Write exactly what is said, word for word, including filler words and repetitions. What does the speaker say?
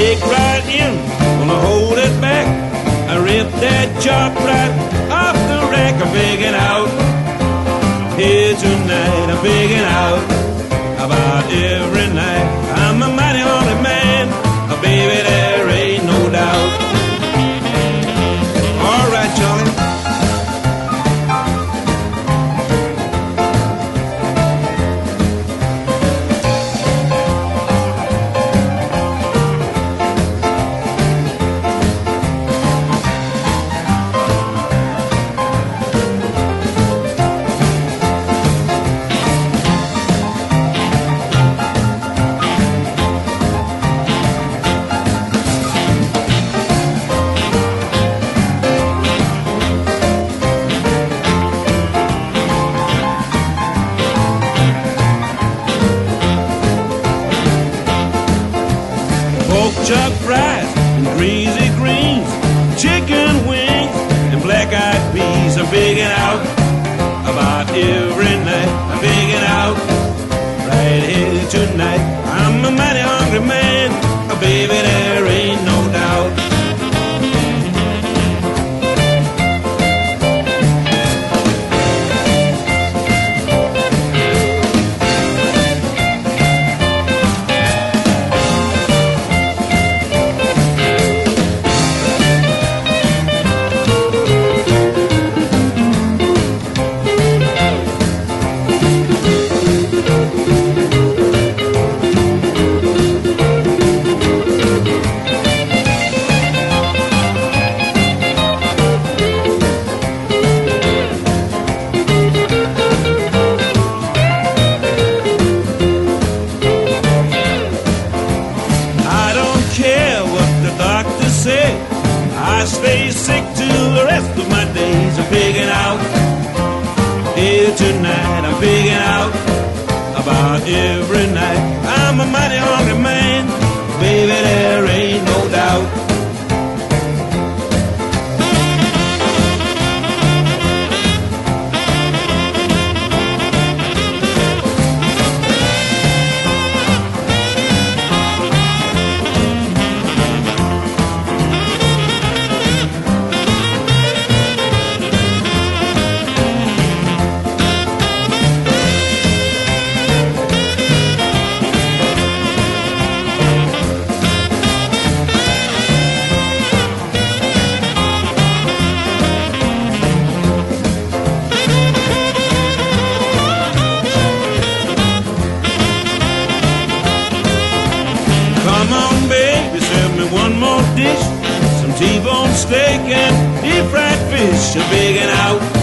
Take right in, gonna hold it back. I rip that chop right off the rack. I'm pigging out here tonight. I'm pigging out about every night. I'm a mighty hungry man, oh, baby, there ain't no doubt. All right, Charlie. Pork chop fries and greasy greens, chicken wings and black-eyed peas. I'm pigging out about every night. I'm pigging out right here tonight. I'm a mighty hungry man, oh, baby, there ain't no doubt. I stay sick till the rest of my days. I'm pigging out here tonight. I'm pigging out about every night. I'm a mighty hungry man, baby, there ain't no doubt. Come on, baby, serve me one more dish. Some T-bone steak and deep fried fish. I'm pigging out